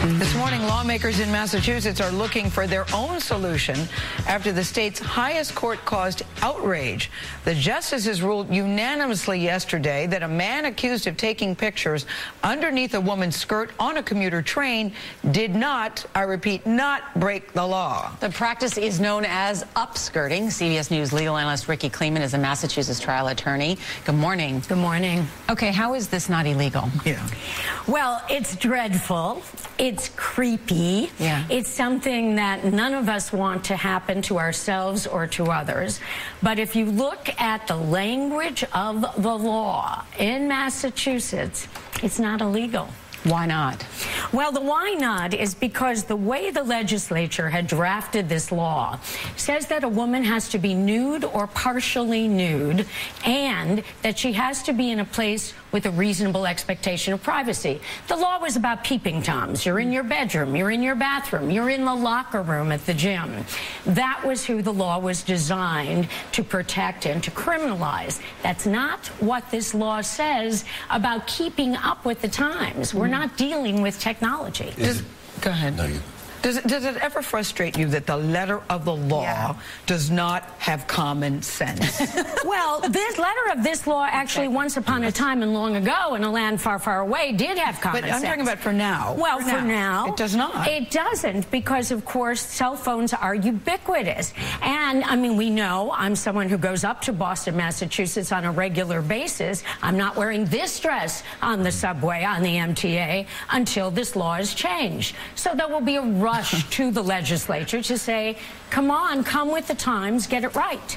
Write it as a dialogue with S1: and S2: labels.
S1: This morning, lawmakers in Massachusetts are looking for their own solution after the state's highest court caused outrage. The justices ruled unanimously yesterday that a man accused of taking pictures underneath a woman's skirt on a commuter train did not, I repeat, not break the law.
S2: The practice is known as upskirting. CBS News legal analyst Ricky Kleeman is a Massachusetts trial attorney. Good morning.
S3: Good morning.
S2: Okay, how is this not illegal?
S1: Yeah.
S3: Well, it's dreadful. It's creepy.
S2: Yeah.
S3: It's something that none of us want to happen to ourselves or to others. But if you look at the language of the law in Massachusetts, it's not illegal.
S2: Why not?
S3: Well, the why not is because the way the legislature had drafted this law says that a woman has to be nude or partially nude and that she has to be in a place with a reasonable expectation of privacy. The law was about peeping toms. You're in your bedroom, you're in your bathroom, you're in the locker room at the gym. That was who the law was designed to protect and to criminalize. That's not what this law says about keeping up with the times. We're not dealing with technology.
S1: Go ahead.
S4: No, you...
S1: Does it ever frustrate you that the letter of the law does not have common sense?
S3: Well, this letter of this law actually once upon a time and long ago in a land far, far away did have common sense.
S1: But I'm talking about for now.
S3: Well, for now.
S1: It does not.
S3: It doesn't because, of course, cell phones are ubiquitous. And, I mean, we know I'm someone who goes up to Boston, Massachusetts on a regular basis. I'm not wearing this dress on the subway, on the MTA, until this law is changed. So there will be a rush to the legislature to say, come on, come with the times, get it right.